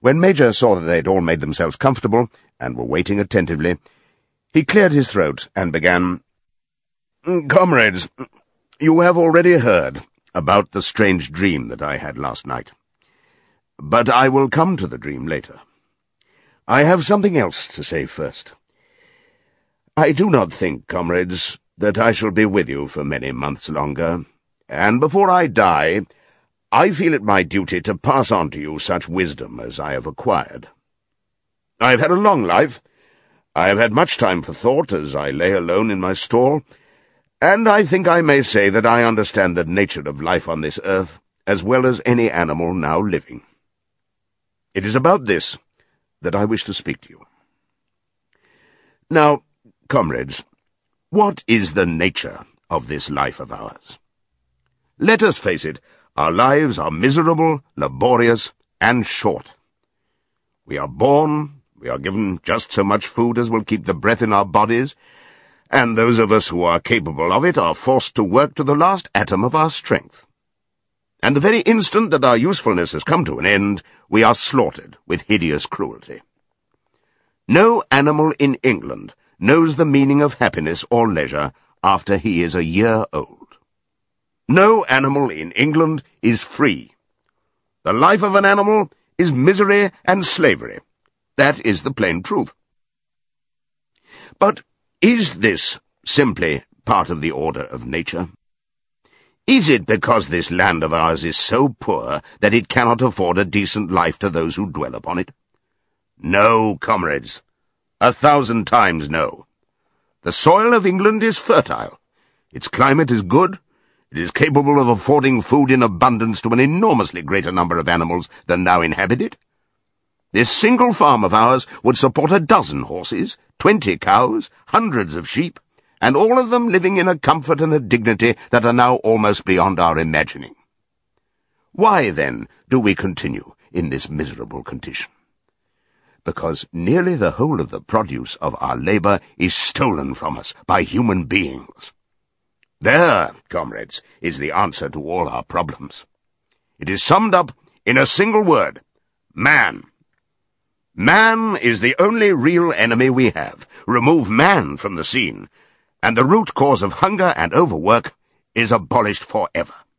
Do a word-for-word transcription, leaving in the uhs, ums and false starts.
When Major saw that they'd all made themselves comfortable and were waiting attentively, he cleared his throat and began, "Comrades, you have already heard about the strange dream that I had last night. But I will come to the dream later. I have something else to say first. I do not think, comrades, that I shall be with you for many months longer, and before I die, I feel it my duty to pass on to you such wisdom as I have acquired. I have had a long life. I have had much time for thought as I lay alone in my stall, and I think I may say that I understand the nature of life on this earth as well as any animal now living. It is about this that I wish to speak to you. Now, comrades, what is the nature of this life of ours? Let us face it, our lives are miserable, laborious, and short. We are born, we are given just so much food as will keep the breath in our bodies, and those of us who are capable of it are forced to work to the last atom of our strength. And the very instant that our usefulness has come to an end, we are slaughtered with hideous cruelty. No animal in England knows the meaning of happiness or leisure after he is a year old. No animal in England is free. The life of an animal is misery and slavery. That is the plain truth. But is this simply part of the order of nature? Is it because this land of ours is so poor that it cannot afford a decent life to those who dwell upon it? No, comrades. A thousand times no. The soil of England is fertile. Its climate is good. It is capable of affording food in abundance to an enormously greater number of animals than now inhabit it. This single farm of ours would support a dozen horses, twenty cows, hundreds of sheep, and all of them living in a comfort and a dignity that are now almost beyond our imagining. Why, then, do we continue in this miserable condition? Because nearly the whole of the produce of our labour is stolen from us by human beings. There, comrades, is the answer to all our problems. It is summed up in a single word: man. Man is the only real enemy we have. Remove man from the scene, and the root cause of hunger and overwork is abolished forever.